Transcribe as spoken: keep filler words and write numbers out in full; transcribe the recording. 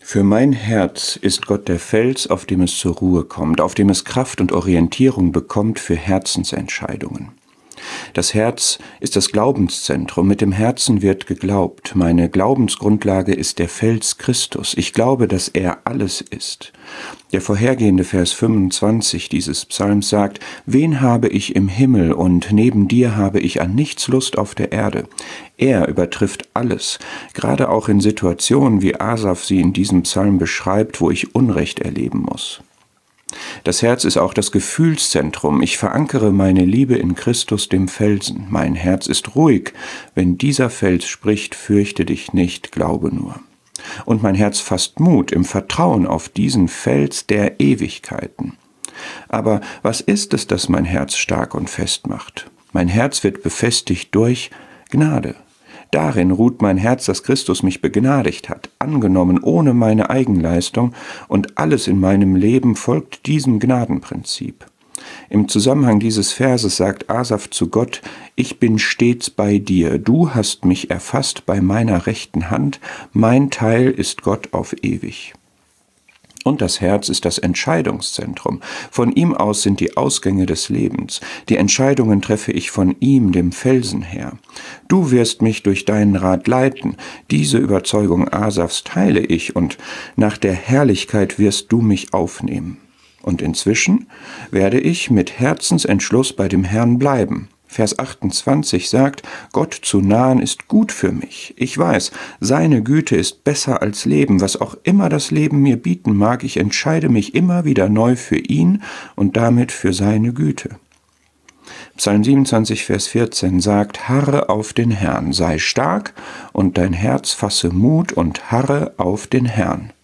Für mein Herz ist Gott der Fels, auf dem es zur Ruhe kommt, auf dem es Kraft und Orientierung bekommt für Herzensentscheidungen. Das Herz ist das Glaubenszentrum, mit dem Herzen wird geglaubt. Meine Glaubensgrundlage ist der Fels Christus. Ich glaube, dass er alles ist. Der vorhergehende Vers fünfundzwanzig dieses Psalms sagt: Wen habe ich im Himmel und neben dir habe ich an nichts Lust auf der Erde. Er übertrifft alles, gerade auch in Situationen, wie Asaf sie in diesem Psalm beschreibt, wo ich Unrecht erleben muss. Das Herz ist auch das Gefühlszentrum. Ich verankere meine Liebe in Christus, dem Felsen. Mein Herz ist ruhig. Wenn dieser Fels spricht, fürchte dich nicht, glaube nur. Und mein Herz fasst Mut im Vertrauen auf diesen Fels der Ewigkeiten. Aber was ist es, das mein Herz stark und fest macht? Mein Herz wird befestigt durch Gnade. Darin ruht mein Herz, dass Christus mich begnadigt hat, angenommen ohne meine Eigenleistung, und alles in meinem Leben folgt diesem Gnadenprinzip. Im Zusammenhang dieses Verses sagt Asaf zu Gott: Ich bin stets bei dir, du hast mich erfasst bei meiner rechten Hand, mein Teil ist Gott auf ewig. Und das Herz ist das Entscheidungszentrum. Von ihm aus sind die Ausgänge des Lebens. Die Entscheidungen treffe ich von ihm, dem Felsen, her. Du wirst mich durch deinen Rat leiten. Diese Überzeugung Asafs teile ich, und nach der Herrlichkeit wirst du mich aufnehmen. Und inzwischen werde ich mit Herzensentschluss bei dem Herrn bleiben. Vers achtundzwanzig sagt: Gott zu nahen ist gut für mich. Ich weiß, seine Güte ist besser als Leben. Was auch immer das Leben mir bieten mag, ich entscheide mich immer wieder neu für ihn und damit für seine Güte. Psalm siebenundzwanzig, Vers vierzehn sagt: Harre auf den Herrn, sei stark und dein Herz fasse Mut und harre auf den Herrn.